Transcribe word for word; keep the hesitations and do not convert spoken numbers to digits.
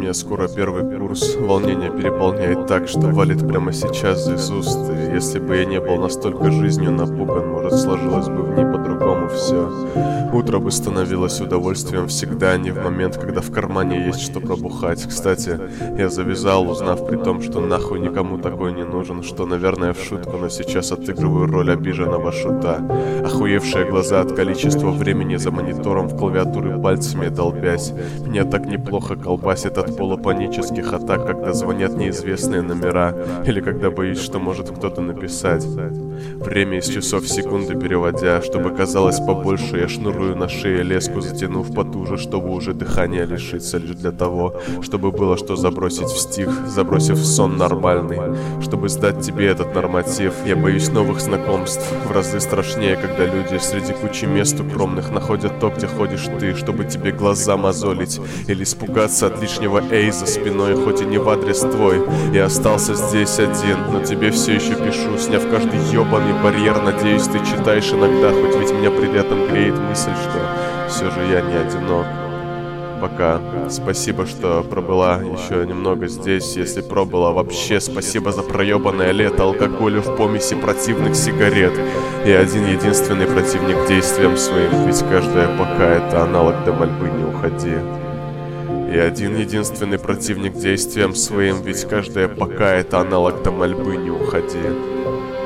меня скоро первый курс. Волнение переполняет так, что валит прямо сейчас из уст. И если бы я не был настолько жизнью напуган, может, сложилось бы в ней по-другому все. Утро бы становилось удовольствием всегда, а не в момент, когда в кармане есть что пробухать. Кстати, я завязал, узнав при том, что нахуй никому такой не нужен, что, наверное, в шутку, но сейчас отыгрываю роль обиженного шута. Охуевшие глаза от количества времени за монитором, в клавиатуры пальцами долбясь. Меня так неплохо колбасит от полупанических атак, когда звонят неизвестные номера, или когда боюсь, что может кто-то написать. Время из часов в секунды переводя, чтобы казалось побольше, я шнурую на шее леску, затянув потуже, чтобы уже дыхания лишиться, лишь для того, чтобы было что забросить в стих, забросив в сон нормальный. Чтобы сдать тебе этот норматив, я боюсь новых знакомств, в разы страшнее, когда люди среди кучи мест укромных находят то, где ходишь ты, чтобы тебе глаза мозолить, или испугаться от лишнего «эй» за спиной, хоть и не в адрес твой. Я остался здесь один, но тебе все еще пишу, сняв каждый ебаный барьер. Надеюсь, ты читаешь иногда, хоть ведь меня при этом греет мысль, что все же я не одинок. Пока. Спасибо, что пробыла еще немного здесь. Если пробыла вообще, спасибо за проебанное лето, алкоголю в помеси противных сигарет. И один единственный противник действиям своим, ведь каждая пока это аналог до мольбы «не уходи». И один единственный противник действиям своим, ведь каждая пока это аналог до мольбы «не уходи».